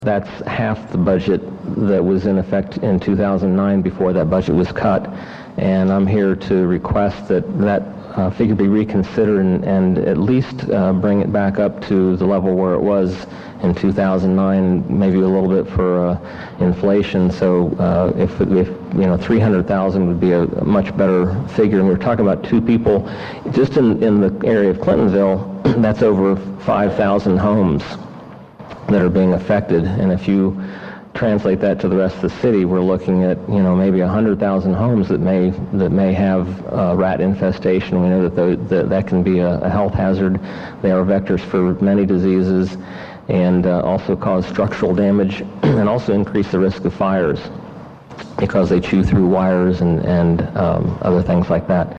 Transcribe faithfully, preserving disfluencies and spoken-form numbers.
That's half the budget that was in effect in two thousand nine before that budget was cut, and I'm here to request that that uh, figure be reconsidered and, and at least uh, bring it back up to the level where it was in two thousand nine, maybe a little bit for uh, inflation. So uh, if, if you know, three hundred thousand would be a, a much better figure. And we're talking about two people. Just in, in the area of Clintonville, that's over five thousand homes that are being affected, and if you translate that to the rest of the city, we're looking at, you know, maybe one hundred thousand homes that may that may have uh, rat infestation. We know that the, the, that can be a, a health hazard. They are vectors for many diseases, and uh, also cause structural damage, and also increase the risk of fires because they chew through wires and and um, other things like that.